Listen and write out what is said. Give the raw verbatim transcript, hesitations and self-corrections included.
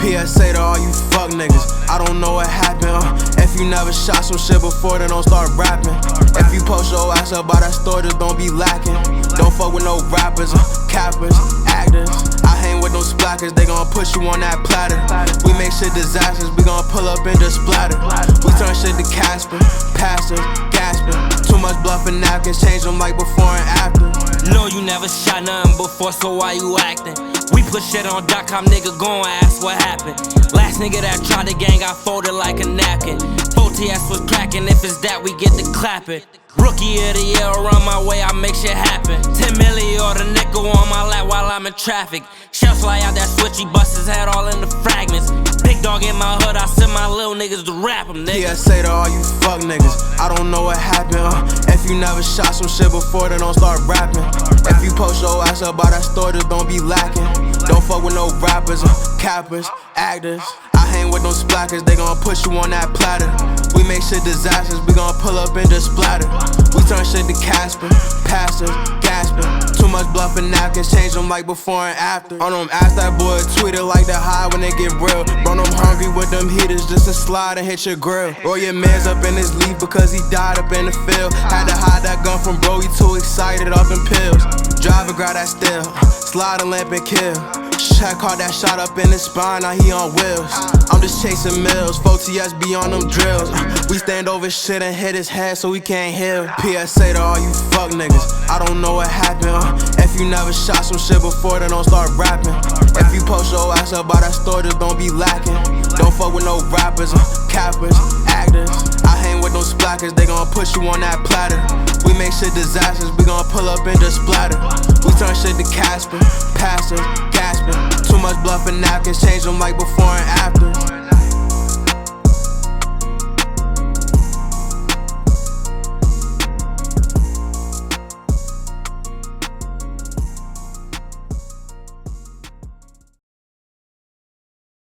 P S A to all you fuck niggas, I don't know what happened. uh. If you never shot some shit before, then don't start rapping. If you post your ass up by that store, just don't be lacking. Don't fuck with no rappers, uh, cappers, actors. I hang with those splackers, they gon' push you on that platter. We make shit disasters, we gon' pull up and just splatter. We turn shit to Casper, pastors, gasping. Too much bluff and napkins, change them like before and after. No, you never shot nothing before, so why you acting? We put shit on dot com, nigga, gon' ask what happened. Last nigga that tried the gang got folded like a napkin. four T S was cracking, if it's that, we get to clapping. Rookie of the year, around my way, I make shit happen. ten milli or the nickel on my lap while I'm in traffic. Shells fly out that switchy, bust his head all in the fragments. Big dog in my hood, I send my little niggas to rap him, nigga. P S A to all you fuck niggas, I don't know what happened. uh. If you never shot some shit before, then don't start rapping. If you post your ass up by that store, just don't be lacking. Don't fuck with no rappers, uh, cappers, actors. I hang with those splackers, they gon' push you on that platter. We make shit disasters, we gon' pull up and just splatter. We turn shit to Casper, pastors, gasping. Too much bluff and napkins, change them like before and after. On them ask that boy, tweeted like that high when they get real. Run them hungry with them heaters just to slide and hit your grill. Roll your mans up in his leaf because he died up in the field. Had to hide that gun from bro, he too excited off them pills. Driver grab that still, slide a lamp and kill. Shaq caught that shot up in his spine, now he on wheels. I'm just chasing mills, four T S be on them drills. We stand over shit and hit his head so he can't heal. P S A to all you fuck niggas, I don't know what happened. uh. If you never shot some shit before, then don't start rapping. If you post your ass up by that store, just don't be lacking. Don't fuck with no rappers, uh, cappers, actors. I hang with those splackers, they gon' push you on that platter. We make shit disasters, we gon' pull up and just splatter. We turn shit to Casper, pastors, gasping. Too much bluff and napkins, change them like before and after.